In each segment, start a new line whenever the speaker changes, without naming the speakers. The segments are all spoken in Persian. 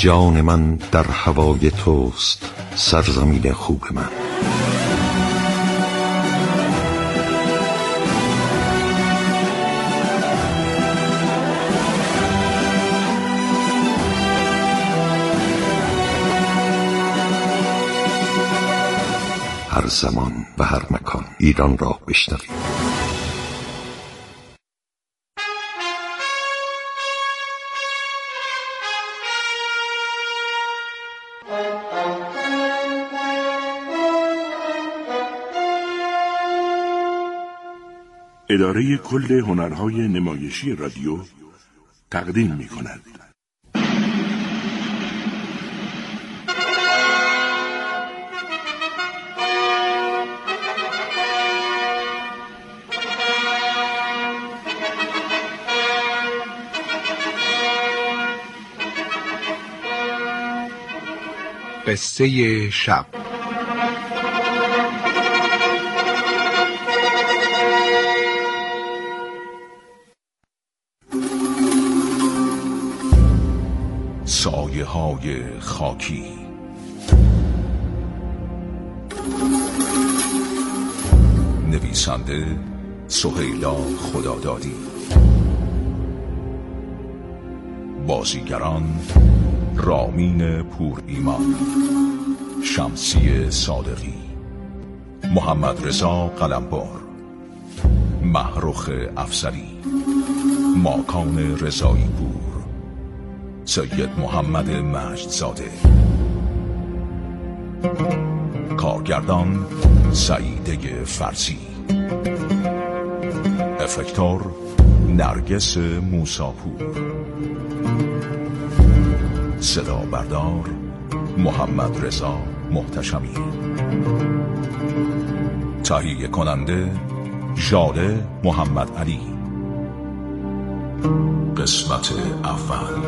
جان من در هوای توست، سرزمین خوب من. هر زمان و هر مکان ایران را بشنوید.
اداره کل هنرهای نمایشی رادیو تقدیم می‌کند.
قصه شب.
سایه های خاکی. نویسنده سهیلا خدادادی. بازیگران رامین پور ایمان، شمسی صادقی، محمد رضا قلمبر، محروخ افسری، ماکان رضایی پور، سید محمد مجدزاده. کارگردان سعیده فرزی. افکتور نرگس موساپور. صدا بردار محمد رضا محتشمی. تهیه کننده ژاله محمد علی. قسمت اول.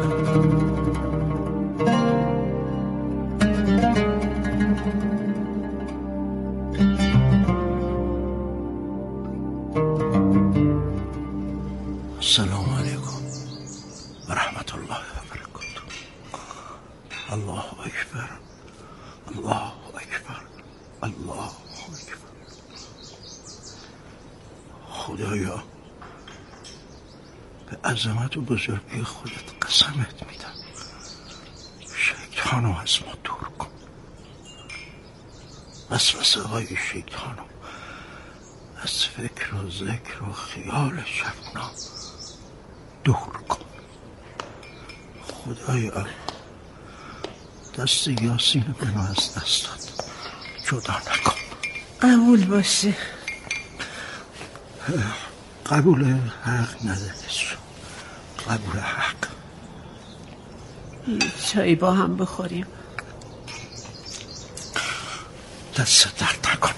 سلام علیکم و رحمت الله و برکاته. الله اکبر، الله اکبر، الله اکبر. خدایا به عظمت و بزرگی خودت قسمت میدم، شیطانو از ما دور کن، وسوسه های شیطانو از فکر و ذکر و خیال شبنا دور کن. خدایا دست یاسین منو از دستت جدا نکن.
قبول باشه.
قبول حق ندهش، قبول حق.
چایی با هم بخوریم.
دست درد نکنه.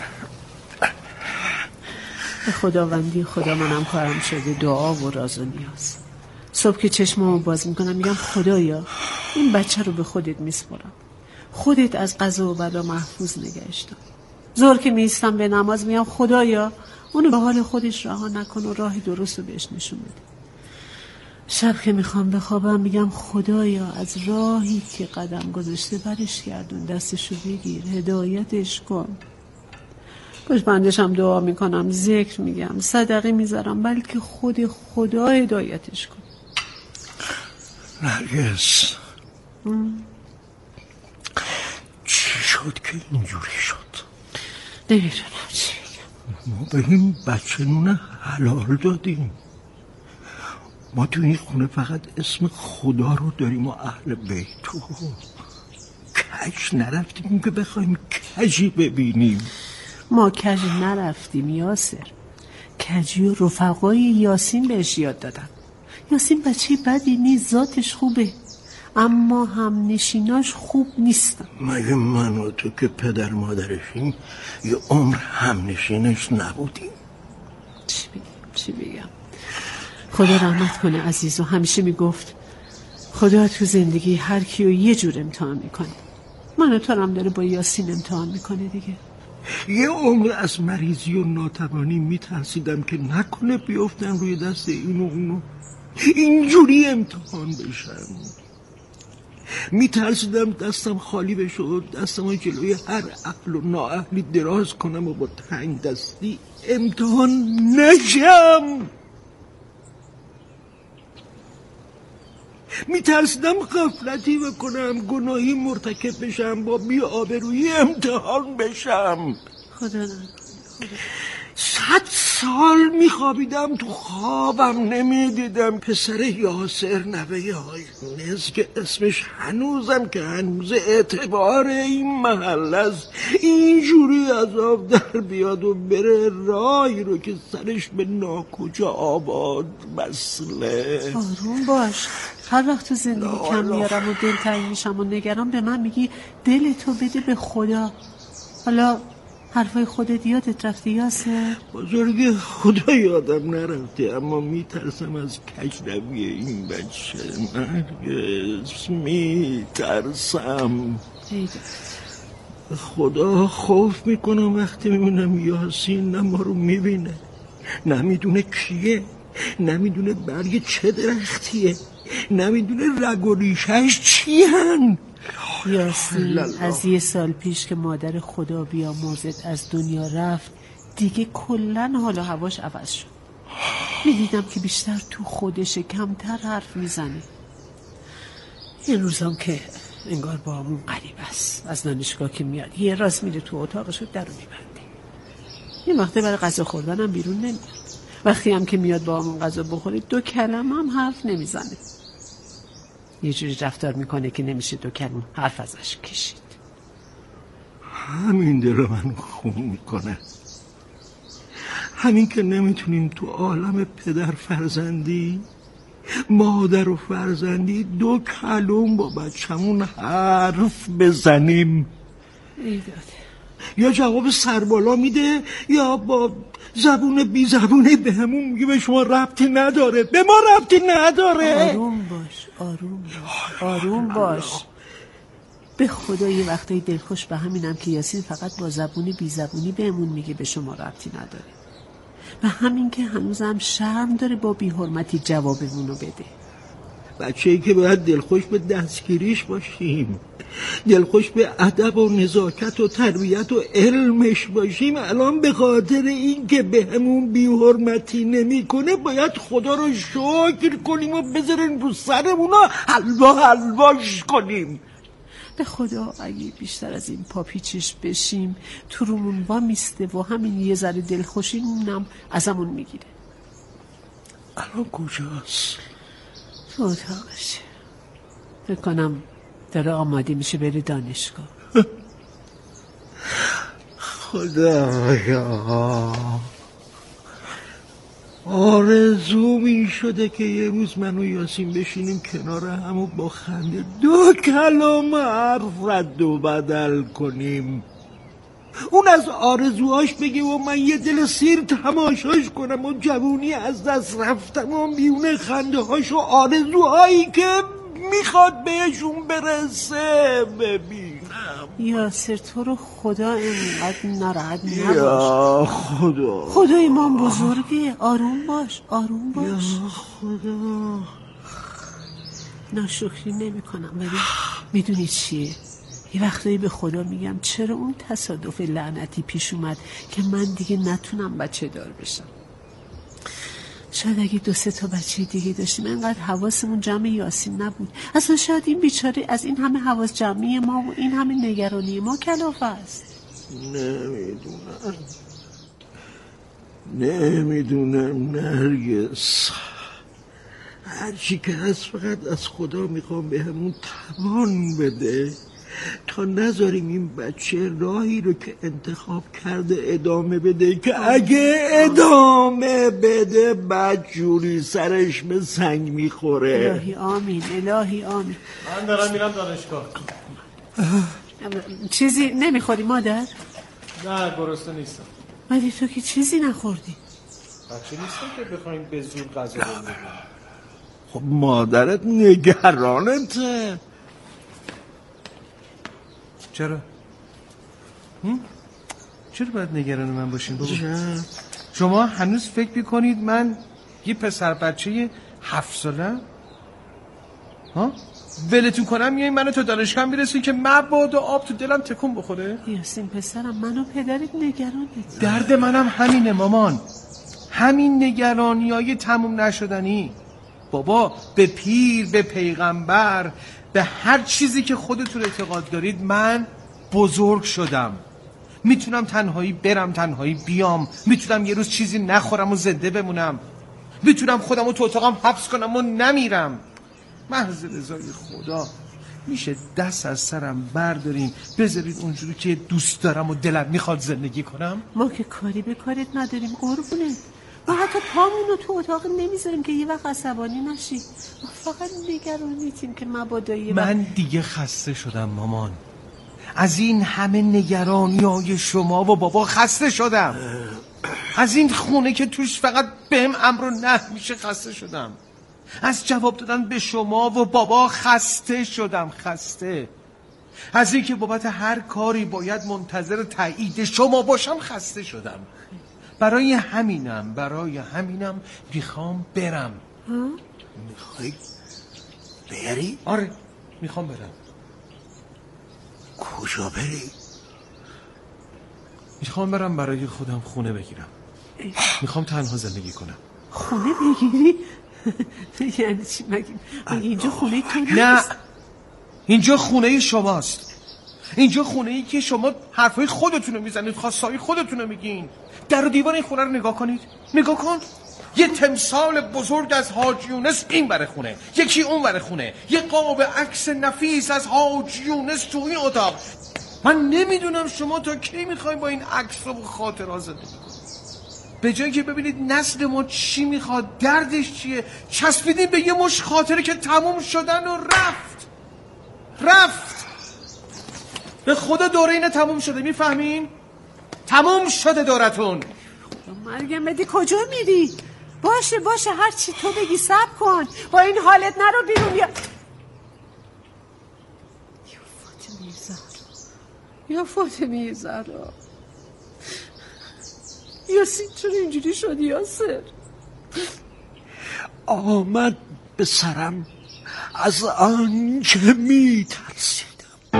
به خداوندی خدا منم کارم شده دعا و راز و نیاز. صبح که چشمامو باز میکنم میگم خدایا این بچه رو به خودت میسپارم، خودت از قضا و بلا محفوظ نگهش دار. ظهر که میستم به نماز میگم خدایا اونو به حال خودش رها نکن و راه درست رو بهش نشون بده. شب که میخوام بخوابم میگم خدایا از راهی که قدم گذاشته برش گردون، دستشو بگیر، هدایتش کن. پشت بندش هم دعا میکنم، ذکر میگم، صدقه میذارم، بلکه خود خدا هدایتش کن.
نرگس چی شد که اینجوری شد؟
نمیدونم چی بگم.
ما به این بچه نون حلال دادیم. ما تو این خونه فقط اسم خدا رو داریم و اهل بیتو. کج نرفتیم که بخوایم کجی ببینیم.
ما کج نرفتیم یاسر، کجی و رفقای یاسین بهش یاد دادن. یاسین بچه بدی نیست، ذاتش خوبه، اما هم نشیناش خوب نیستن.
مگه من و تو که پدر مادرشیم یه عمر هم نشینش نبودیم؟
چی بگم؟ خدا رحمت کنه عزیزو همیشه میگفت خدا تو زندگی هر کیو یه جور امتحان میکنه. منو تو هم داره با یاسین امتحان میکنه دیگه.
یه عمر از مریضی و ناتوانی میترسیدم که نکنه بیفتن روی دست این و اونو اینجوری امتحان بشن. میترسیدم دستم خالی بشه و دستم جلوی هر اهل و نااهلی دراز کنم و با تنگ دستی امتحان نشم. میترسیدم غفلتی بکنم، گناهی مرتکب بشم، با بی‌آبرویی امتحان بشم.
خدا نکنه.
100 سال میخوابیدم، تو خوابم نمیدیدم پسر یاسر نوه های نز که اسمش هنوزم که هنوز اعتبار این محل است اینجوری عذاب در بیاد و بره راهی رو که سرش به ناکجا آباد مسله.
آروم باش. هر وقت تو زندگی کم میارم و دلتنگ میشم و نگران به من میگی دل تو بده به خدا. حالا حرفای خودت یادت رفته یاسر؟
بزرگ خدا یادم نرفته، اما میترسم از کجروی این بچه. نرگس میترسم. خدا خوف میکنم وقتی میبینم یاسین نه ما رو میبینه، نمیدونه کیه، نمیدونه برگ چه درختیه، نمیدونه رگ و ریشهش چی هن.
یاسین از 1 سال پیش که مادر خدا بیامرزت از دنیا رفت دیگه کلن حال و هواش عوض شد. میدیدم که بیشتر تو خودشه، کمتر حرف میزنه. این روزام که انگار با همون قریب است. از دانشگاه که میاد یه راست میره تو اتاقش رو در رو میبنده. یه وقته برای غذا خوردنم بیرون نمیاد. وقتی هم که میاد با همون غذا بخوره 2 کلمه هم حرف نمیزنه. یه جوری رفتار میکنه که نمیشه 2 کلمه حرف ازش کشید.
همین دل من خون میکنه. همین که نمیتونیم تو عالم پدر فرزندی، مادر و فرزندی 2 کلمه با بچه‌مون حرف بزنیم.
ایداده.
یا جواب سربالا میده یا با زبون بی زبونه به همون میگه به شما ربطی نداره، به ما ربطی نداره.
آروم باش، آروم باش، آروم باش. به خدا یه وقتایی دلخوش به همینم که یاسین فقط با زبون بی زبونی بهمون میگه به شما ربطی نداره. و همین که هنوزم شرم داره با بی حرمتی جوابمونو بده.
بچه‌ای که باید دلخوش به دستگیریش باشیم، دلخوش به ادب و نزاکت و تربیت و علمش باشیم، الان به خاطر این که به همون بی حرمتی نمی کنه باید خدا رو شکر کنیم و بذاریم رو سرمون و حلواش کنیم.
به خدا اگه بیشتر از این پاپیچش بشیم تو رومون با میسته و همین یه ذره دلخوشیمونم ازمون میگیره.
الان کجاست؟
تو اتاقشه. فکر کنم داره آماده میشه بره دانشگاه.
خدایا آرزو می شده که یه روز من و یاسین بشینیم کنار هم و با خنده 2 کلمه حرف رد و بدل کنیم. اون از آرزوهاش بگه و من یه دل سیر تماشاش کنم و جوونی از دست رفتم و میونه خنده هاش و آرزوهایی که میخواد بهشون برسه ببینم.
یاسر تو رو خدا اینقدر ناراحت نباش.
یا خدا،
خدای من بزرگه. آروم باش، آروم باش.
یا خدا.
ناشکری نمی کنم ولی میدونی چیه؟ یه وقتایی به خدا میگم چرا اون تصادف لعنتی پیش اومد که من دیگه نتونم بچه دار بشم. شاید اگه 2-3 تا بچه دیگه داشتیم اینقدر حواسمون جمع یاسین نبود. اصلا شاید این بیچاره از این همه حواس جمعی ما و این همه نگرانی ما کلافه است.
نمیدونم نرگس. هرچی که هست فقط از خدا میخوام به همون توان بده تا نذاریم این بچه راهی رو که انتخاب کرده ادامه بده که اگه ادامه بده بدجوری سرش به سنگ میخوره.
الهی آمین، الهی آمین.
من دارم میرم دانشگاه.
چیزی نمیخوری مادر؟
نه گرسنه نیستم.
ولی تو که چیزی نخوردی.
بچه نیستم که بخوایم به زور غذا بخوریم.
خب مادرت نگرانته.
چرا؟ چرا باید نگران من باشین بابا؟ شما هنوز فکر میکنید من یه پسر بچه 7 ساله؟ ها؟ ولتون کنم میای منو تا دانشگاه میرسین که مبادا آب تو دلم تکون بخوره؟
یاسین پسرم، منو پدرت نگرانت.
درد منم همینه مامان، همین نگرانیای تموم نشدنی. بابا به پیر، به پیغمبر، به هر چیزی که خودتون اعتقاد دارید من بزرگ شدم. میتونم تنهایی برم، تنهایی بیام، میتونم یه روز چیزی نخورم و زنده بمونم، میتونم خودم رو تو اتاقم حبس کنم و نمیرم. محض رضای خدا میشه دست از سرم بردارین بذارید اونجوری که دوست دارم و دلم میخواد زندگی کنم؟
ما که کاری به کارت نداریم قربونه. ما حتی پامونو تو اتاق نمیذاریم که یه وقت عصبانی نشی. ما فقط نگرانیتیم که مبادا
من دیگه خسته شدم مامان، از این همه نگرانیای شما و بابا خسته شدم. از این خونه که توش فقط بهم امر و نهی میشه خسته شدم. از جواب دادن به شما و بابا خسته شدم. خسته از این که بابت هر کاری باید منتظر تایید شما باشم خسته شدم. برای همینم میخوام برم.
میخوای بری؟
آره میخوام برم.
کجا بری؟
میخوام برم برای خودم خونه بگیرم. میخوام تنها زندگی کنم.
خونه بگیری؟ یعنی چی؟ مگه اینجا خونه تو نیست؟
نه، اینجا خونه شماست. اینجا خونه ای که شما حرفای خودتونو میزنید، خواستای خودتونو میگین. در و دیوار این خونه رو نگاه کنید. نگاه کن، یه تمثال بزرگ از حاج یونس این بره خونه، یکی اون بره خونه، یه قاب عکس نفیس از حاج یونس تو این اتاق. من نمیدونم شما تا کی میخواین با این عکس و خاطرات زندگی کنید. به جایی که ببینید نسل ما چی میخواد، دردش چیه، چسبیدین به یه مش خاطره که تموم شدن و رفت. به خدا دوره اینه تموم شده، میفهمین؟ تموم شده دورتون.
مرگم بدی کجا میری؟ باشه هر چی تو بگی صبر کن. با این حالت نرو بیرون. یا فاطمه زهرا یاسین چرا اینجوری شدی یاسر؟
آمد به سرم از آنچه میترسیدم.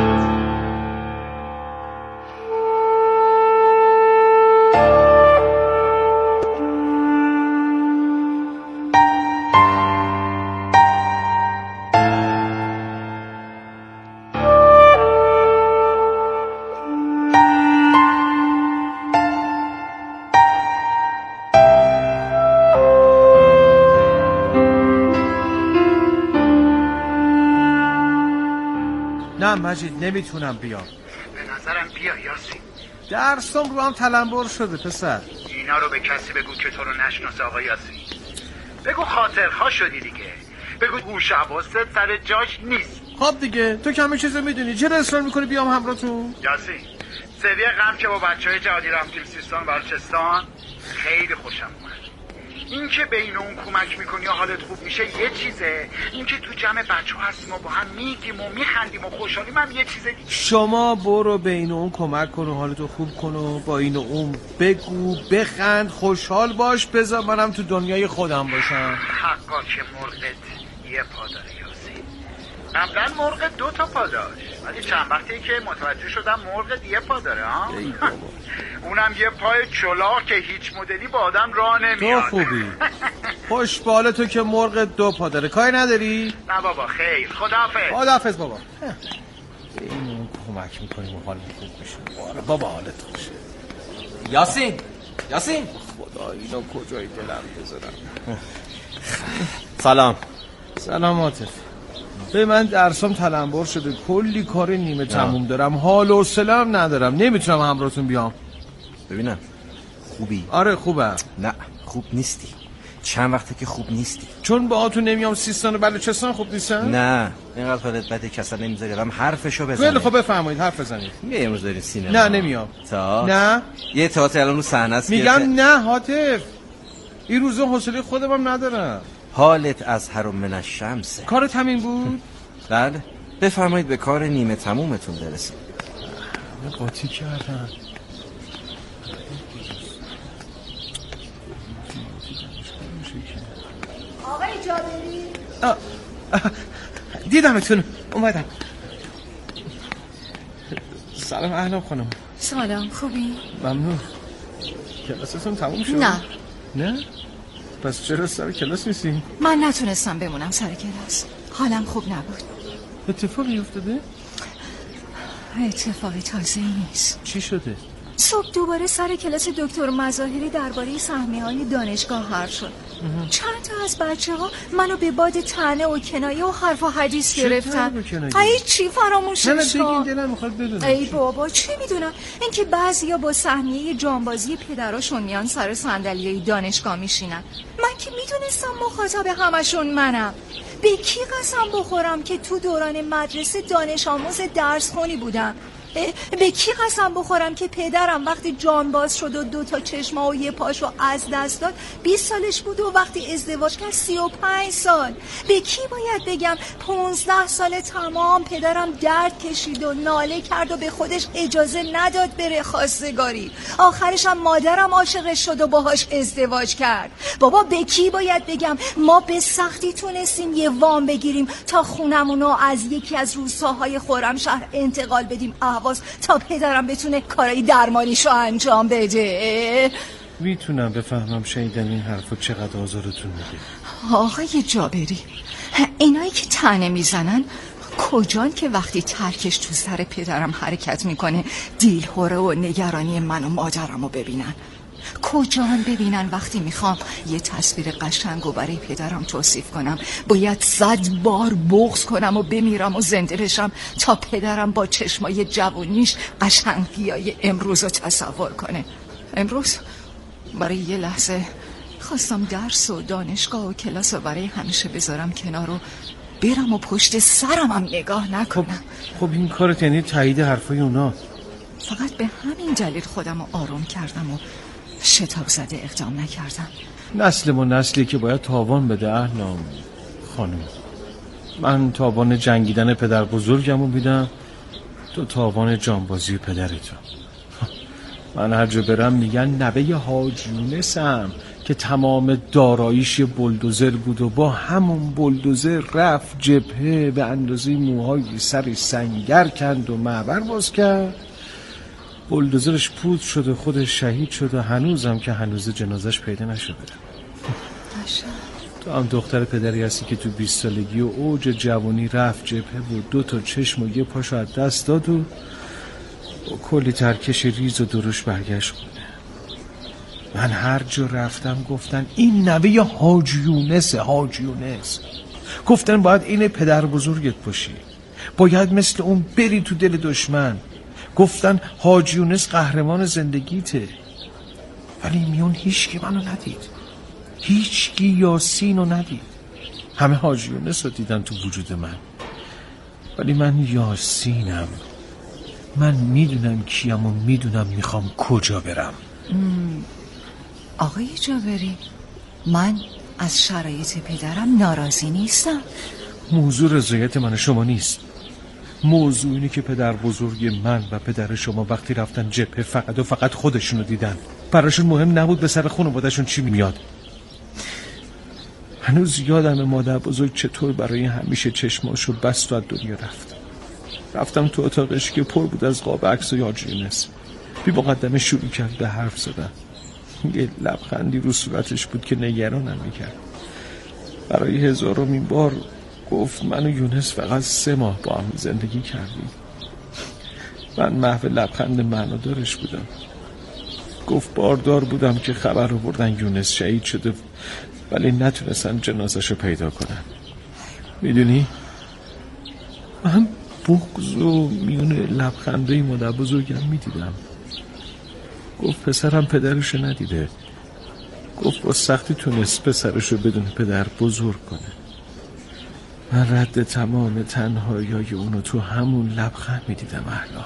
نه مجید نمیتونم بیام.
به نظرم بیا یاسین.
درسم رو هم تلمبر شده پسر.
اینا رو به کسی بگو که تو رو نشناسه آقا یاسین. بگو خاطرخواه شدی دیگه. بگو گوش حواست سر جاش نیست.
خب دیگه تو که همه چیزو میدونی، چرا اصرار میکنی بیام همراهتون؟
یاسین سری غم که با بچهای جهادی رفتیم سیستان و بلوچستان خیلی خوشم اومد. این که بین اون کمک میکنی و حالت خوب میشه یه چیزه، این که تو جمع بچه ها هستیم و با هم میگیم و میخندیم و خوشحالیم هم یه چیزه دیگه.
شما برو بین اون کمک کن و حالتو خوب کن و با این و اون بگو، بخند، خوشحال باش، بذار منم تو دنیای خودم باشم.
حقا که مرغت یه پا داره یاسین. قبلا مرغ 2 تا پا داشت، ولی چند وقتی که متوجه شدم مرغ یه پا داره ها. اونم یه پای چلاق که هیچ مدلی با آدم راه نمیاد.
تو خوبی. خوش باله تو که مرغ 2 پا داره. کاری نداری؟
نه بابا خیر.
خداحافظ بابا. این کمک میکنیم و حال خوب میشه. بابا حالت خوشه.
یاسین
خدا اینا کجای دلم بذارم. سلام عاطف. به من درسام تلمبر شده، کلی کار نیمه تموم دارم، حال و حوصله‌ام ندارم، نمیتونم همراهتون بیام.
ببینم خوبی؟
آره خوبم.
نه خوب نیستی. چند وقته که خوب نیستی.
چون باهاتون نمیام سیستان و بلوچستان خوب نیستن؟
نه اینقدر حالت بده کسا نمیذاری آدم حرفشو بزنه.
خیلی خب بفرمایید حرف بزنید.
یه امروز داریم سینما.
نه نمیام.
نه یه تئاتر الان رو صحنه است.
میگم نه حاطف، این روزا حوصله خودم هم ندارم.
حالت از هر من الشمس.
کارت همین بود؟
بله بفرمایید به کار نیمه تمومتون برسید.
قاطی کردن.
آقای جابری
دیدمتون، اومدم. سلام اهلا خانم.
سلام، خوبی؟
ممنون. کلاستون تموم شد؟ نه؟ پس چرا سر کلاس نیستی؟
من نتونستم بمونم سر کلاس، حالم خوب نبود.
اتفاقی افتاده؟
اتفاقی تازه‌ای نیست.
چی شده؟
صبح دوباره سر کلاس دکتر مظاهری درباره سهمیه‌های دانشگاه حرف شد. چند تا از بچه‌ها منو به باد طعنه و کنایه و حرف و حدیث گرفتن. ای چی فراموشش کن. ای بابا چی میدونم، اینکه بعضیا با سهمیه جانبازی پدراشون میان سر صندلی دانشگاه میشینن. من که میدونستم مخاطب همشون منم. به کی قسم بخورم که تو دوران مدرسه دانش آموز درس خونی بودم؟ به کی قسم بخورم که پدرم وقتی جان باز شد و 2 تا چشما و 1 پاشو از دست داد 20 سالش بود و وقتی ازدواج کرد 35 سال؟ به کی باید بگم 15 سال تمام پدرم درد کشید و ناله کرد و به خودش اجازه نداد بره خواستگاری؟ آخرش هم مادرم عاشقش شد و باهاش ازدواج کرد. بابا به کی باید بگم ما به سختی تونستیم یه وام بگیریم تا خونمونو از یکی از روستاهای خرمشهر انتقال بدیم اهواز تا پدرم بتونه کارای درمانیشو انجام بده؟
میتونم بفهمم شنیدن این حرفو چقدر آزارتون میده؟
آقای جابری، اینایی که طعنه میزنن کجان که وقتی ترکش تو سر پدرم حرکت میکنه دیلهوره و نگرانی من و مادرمو ببینن؟ کجان ببینن وقتی میخوام یه تصویر قشنگو برای پدرم توصیف کنم باید 100 بار بغض کنم و بمیرم و زنده بشم تا پدرم با چشمای جوونیش قشنگیای امروز رو تصور کنه؟ امروز برای یه لحظه خواستم درس و دانشگاه و کلاس رو برای همیشه بذارم کنار و برم و پشت سرم هم نگاه نکنم.
خب این کارت یعنی تایید حرفای اونا؟
فقط به همین دلیل خودم رو آروم کردم و شتاب زده اقدام نکردم.
نسل ما نسلی که باید تاوان بده اهلام خانم. من تاوان جنگیدن پدر بزرگم رو میدم، تو تاوان جانبازی پدرتو. من هر جا برم میگن نوه حاج یونسم که تمام داراییش بلدوزر بود و با همون بلدوزر رفت جبهه به اندازه موهای سر سنگر کند و معبر باز کرد. بلدوزرش پود شد و خودش شهید شد و هنوزم که هنوز جنازش پیدا نشده. تو هم دختر پدری هستی که تو 20 سالگی و اوج جوانی رفت جبهه بود 2 تا چشم و 1 پاشو از دست داد و کلی ترکش ریز و درش برگشت خونه. من هر جا رفتم گفتن این نوه حاج یونسه، حاج یونس. گفتن باید این پدر بزرگت باشی، باید مثل اون بری تو دل دشمن. گفتن حاج یونس قهرمان زندگیته. ولی میون هیچکی منو ندید، هیچکی یاسین رو ندید. همه حاج یونس رو دیدن تو وجود من، ولی من یاسینم. من میدونم کیم و میدونم میخوام کجا برم.
آقای جابری، من از شرایط پدرم ناراضی نیستم.
موضوع رضایت من و شما نیست. موضوع اینه که پدر بزرگ من و پدر شما وقتی رفتن جبهه فقط و فقط خودشونو دیدن. براشون مهم نبود به سر خانواده‌شون چی میاد. هنوز یادم مادر بزرگ چطور برای همیشه چشماشو بست و از دنیا رفت. رفتم تو اتاقش که پر بود از قاب عکس و حاج یونس. بی مقدمه شروع کرد به حرف زدن. یه لبخندی رو صورتش بود که نگرانم میکرد. برای 1000مین بار گفت من و یونس فقط 3 ماه با هم زندگی کردیم. من محو لبخند معنادارش بودم. گفت باردار بودم که خبر رو بردن یونس شهید شده ولی نتونستن جنازه‌شو پیدا کنن. میدونی؟ من بغض و میون لبخنده مادر بزرگم میدیدم. گفت پسرم پدرشو ندیده. گفت با سختی تونست پسرشو بدون پدر بزرگ کنه. من رد تمام تنهایی‌های اونو تو همون لبخند میدیدم. احلا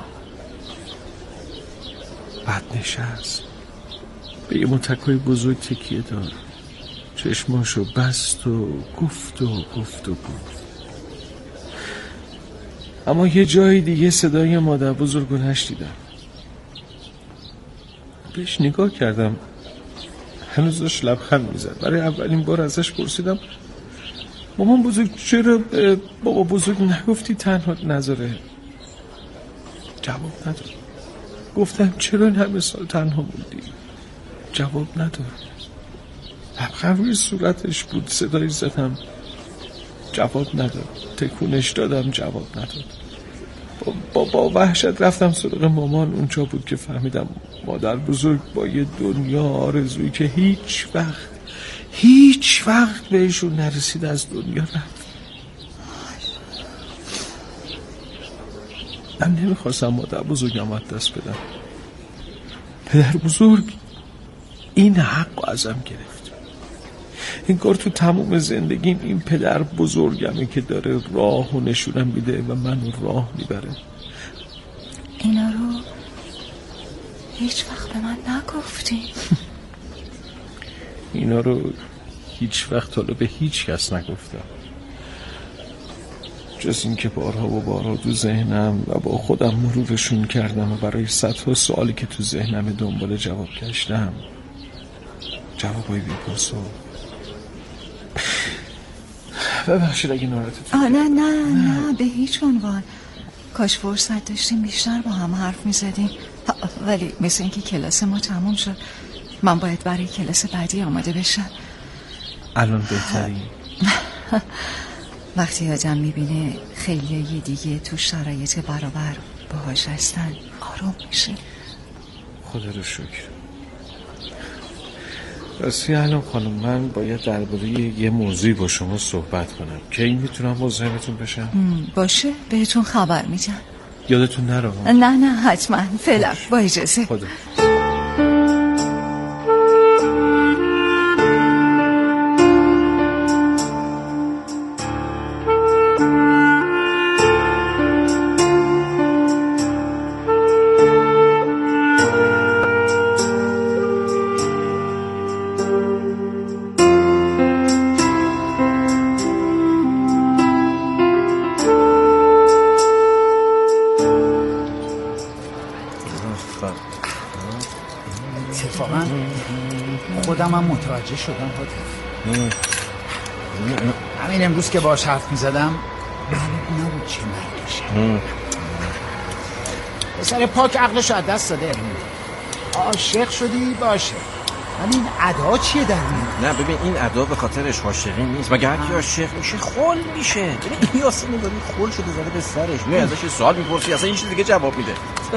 بعد نشست به یه متکای بزرگ تکیه دار، چشماشو بست و گفت. اما یه جای دیگه صدای مادر بزرگو نشنیدم. بهش نگاه کردم، هنوز داشت لبخند میزد. برای اولین بار ازش پرسیدم مامان بزرگ چرا بابا بزرگ نگفتی تنها نذاره؟ جواب نداد. گفتم چرا این همه سال تنها موندی؟ جواب نداد. لبخند روی صورتش بود. صدایی زدم، جواب نداد. تکونش دادم، جواب نداد. با وحشت رفتم سراغ مامان. اونجا بود که فهمیدم مادر بزرگ با یه دنیا آرزویی که هیچ وقت بهشون نرسید از دنیا رفت. من نمیخواستم مادر بزرگم از دست بدم. پدر بزرگ این حق ازم گرفت. انگار تو تموم زندگیم این پدر بزرگمه که داره راه و نشونم میده و منو راه میبره.
اینا رو هیچ وقت به من نگفتی.
اینا رو هیچ وقت حالا به هیچ کس نگفتم، جز این که بارها و بارها تو ذهنم و با خودم مرورشون کردم و برای صدها سوالی که تو ذهنم دنبال جواب گشتم، جوابای بی پاسخ. ببخشید اگه ناراحتت
نه به هیچ عنوان. کاش فرصت داشتیم بیشتر با هم حرف میزدیم، ولی مثل اینکه کلاس ما تموم شد. من باید برای کلاس بعدی آماده بشم.
الان بهتری؟
وقتی آدم میبینه خیلی دیگه تو شرایط برابر باهاش هستن آروم میشه.
خدا رو شکر. راستی الان خانم، من باید درباره یه موضوعی با شما صحبت کنم. کی میتونم مزاحمتون بشم؟
باشه، بهتون خبر میدم.
یادتون نره؟
نه حتما. فعلا با اجازه.
خدا.
اتفاقا خودم هم متوجه شدم. همین امروز که باش حرف میزدم معلوم نبود چه مرگشه. پسر پاک عقلشو از دست داده. عاشق شدی باشه، ولی این ادا چیه در میاد؟
نه ببین، این ادا به خاطرش عاشقی نیست. مگه هر کی عاشق میشه خل میشه؟ ببین این یاسین داری خل شده زده به سرش. میای ازش سوال میپرسی، اصلا این چیز دیگه جواب میده.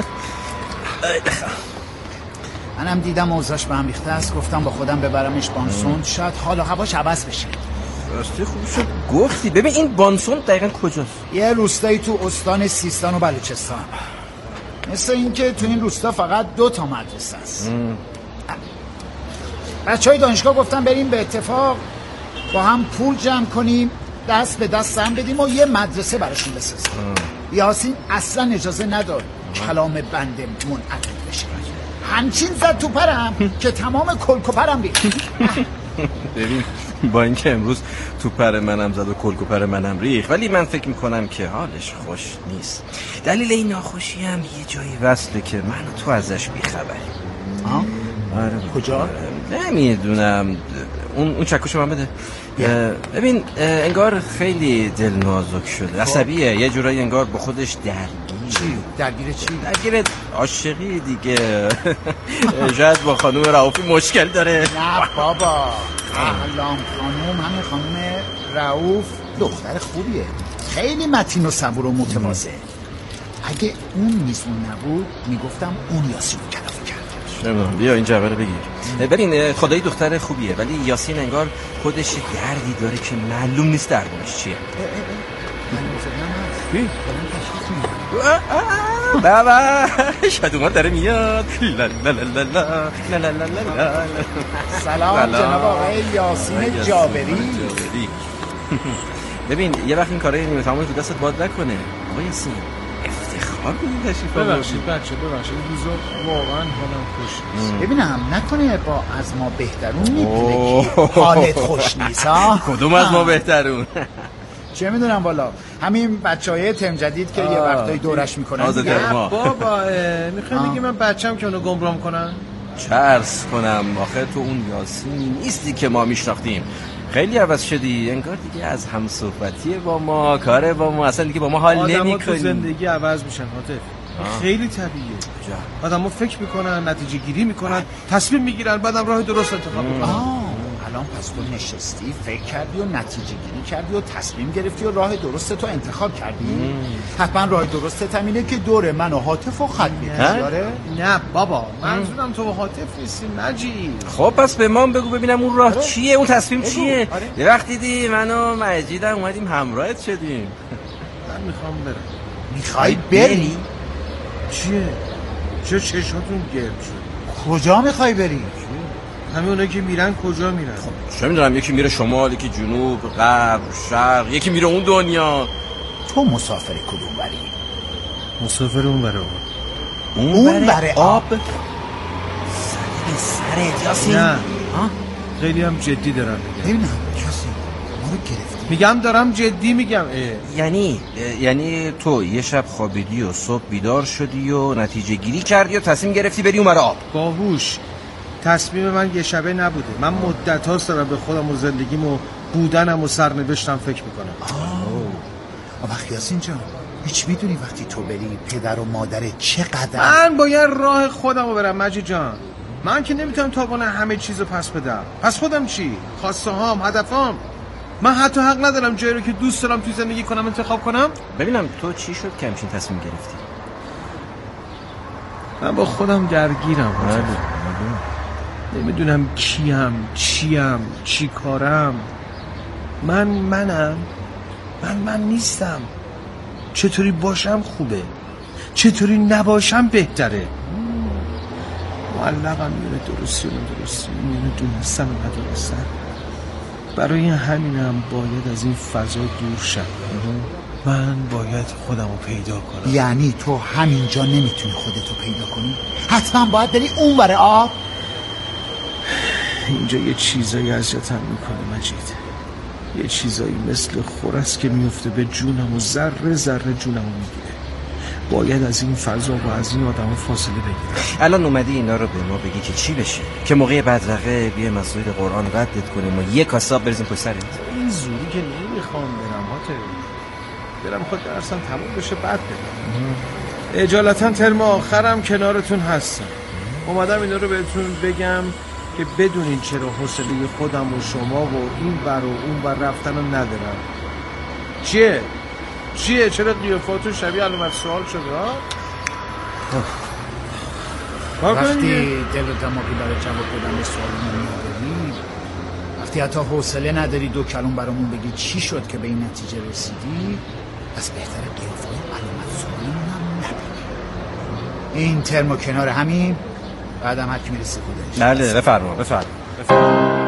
منم دیدم اوضاعش به هم ریخته است. گفتم با خودم ببرمش بانسون، شاید حال و هواش عوض بشه.
راستی خوب شد گفتی. ببین این بانسون دقیقاً کجاست؟
یه روستایی تو استان سیستان و بلوچستان. مثل اینکه تو این روستا فقط 2 مدرسه است. بچهای دانشگاه گفتن بریم به اتفاق با هم پول جمع کنیم، دست به دست هم بدیم و یه مدرسه براشون بسازیم. یاسین اصلا اجازه نداد کلام بنده منعقد بشه. همچین زد تو پرم که تمام کلکوپرم ریخت.
ببین با اینکه امروز تو پر منم زد و کلکوپر منم ریخت، ولی من فکر میکنم که حالش خوش نیست. دلیل این ناخوشی هم یه جایی وصله که من و تو ازش بیخبریم. آره.
کجا؟
نمیدونم. اون چکوشو من بده. ببین انگار خیلی دل نازک شده، عصبیه، یه جورایی انگار با خودش
درگیر چی؟
درگیر عاشقی دیگه. شاید با خانم رئوفی مشکل داره.
نه بابا، سلام خانم. همین خانم رئوف دختر خوبیه، خیلی متین و صبور و متواضع. اگه اون میزون نبود میگفتم اون یاسین رو کلافه کرد.
بیا این جعبه رو بگیر. ببین خدایی دختر خوبیه، ولی یاسین انگار خودش دردی داره که معلوم نیست دردش چیه. بابا شادومان داره میاد.
سلام جناب آقای یاسین جابری.
ببین یه وقت این کارهای نیمه تمام تو دستت باد نکنه. آقای یاسین افتخار بدین تشریف
ببخشید بچه، ببخشید روزا واقعا حالم خوش نیست.
ببینم نکنه با از ما بهترون میپونه که حالت خوش نیست ها؟
کدوم از ما بهترون؟
چه میدونم والا، همین بچهای ترم جدید که یه وقتایی دورش میکنن.
نه بابا، میخوای بگی من بچه‌م که اونو گمرام کنن؟
چرس کنم آخه تو اون یاسین نیستی که ما میشناختیم. خیلی عوض شدی، انگار دیگه از هم صحبتی با ما، کار با ما، اصلا دیگه با ما حال نمی‌کنی.
آدم‌ها تو زندگی عوض میشن حاطف. خیلی طبیعیه. آدم‌ها فکر میکنن، نتیجه گیری میکنن، تصمیم میگیرن، بعدم راه درست انتخاب میکنن.
الان پس تو نشستی، فکر کردی و نتیجه گیری کردی و تصمیم گرفتی و راه درست تو انتخاب کردی. حتما راه درستت هم اینه که دور من و حاطف و خط می‌ذاره.
نه بابا، منظورم تو و حاطف نیستی مجید.
خب پس به ما بگو ببینم اون راه چیه، اون تصمیم چیه؟ یه وقت دیدی من و مجید هم اومدیم همراهت شدیم.
من میخوام برم.
میخوای بری؟
چیه؟ چه چشاتون گرد شد؟
کجا میخوای بری؟
همه اونایی که میرن کجا میرن؟
چه میدونم، یکی میره شمال، یکی جنوب، غرب، شرق، یکی میره اون دنیا.
تو مسافر کدوم بری؟
مسافر اون بره آب.
اون بره آب؟
سرت یاسین.
نه خیلی هم جدی دارم میگم.
ببینم یاسین ما رو گرفتی.
میگم دارم جدی میگم.
یعنی تو یه شب خوابیدی و صبح بیدار شدی و نتیجه گیری کردی و تصمیم گرفتی بری اون بره آب.
باهوش. تصمیم من یه شبه نبوده. من مدت هاست دارم به خودم و زندگیم و بودنم و سرنوشتم فکر میکنم.
وقتی یاسین جان هیچ میدونی وقتی تو بری پدر و مادر چقدر؟
من باید راه خودم رو برم مجید جان. من که نمیتونم تاوان همه چیز رو پس بدم. پس خودم چی؟ خواسته هام، هدفام. من حتی حق ندارم جایی رو که دوست دارم توی زندگی کنم انتخاب کنم.
ببینم تو چی شد که همچین تصمیم گرفتی؟
من با خودم درگیرم. نمیدونم کیم، چیم، چی کارم. من نیستم. چطوری باشم خوبه، چطوری نباشم بهتره. معلقم میونه درستی و ندرستی، میونه دونستن و ندونستن. برای همینم باید از این فضا دور شم. من باید خودم رو پیدا کنم.
یعنی تو همینجا نمیتونی خودتو پیدا کنی؟ حتما باید بری اون بره آب؟
اینجا یه چیزایی اذیتم میکنه مجید. یه چیزایی مثل خورست که میفته به جونم و ذره ذره جونم رو میگیره. باید از این فضا و از این آدم فاصله بگیرم.
الان اومدی اینا رو به ما بگی که چی بشه؟ که موقع بدرقه بیه مسئول قرآن ردت کنیم و یک کاسه آب بریزیم پشت سرت؟
این زوری که نمیخوام برم برم خود درسم تموم بشه بعد برم. اجالتا ترم آخرم کنارتون هستم. اومدم اینا رو بهتون بگم که بدونین چرا حوصله خودم و شما و این بر و اون بر رفتن رو ندارم. چیه؟ چرا قیافاتون شبیه علامت سوال شده ها؟
وقتی دل و دماغی برای جواب دادن به سوالمون نداری، وقتی حتی حوصله نداری دو کلمه برامون بگی چی شد که به این نتیجه رسیدی، پس بهتره قیافای علامت سوالمون هم نبینی. این ترم و کنار همین بعدم حک میرسی خودش.
بله بفرما.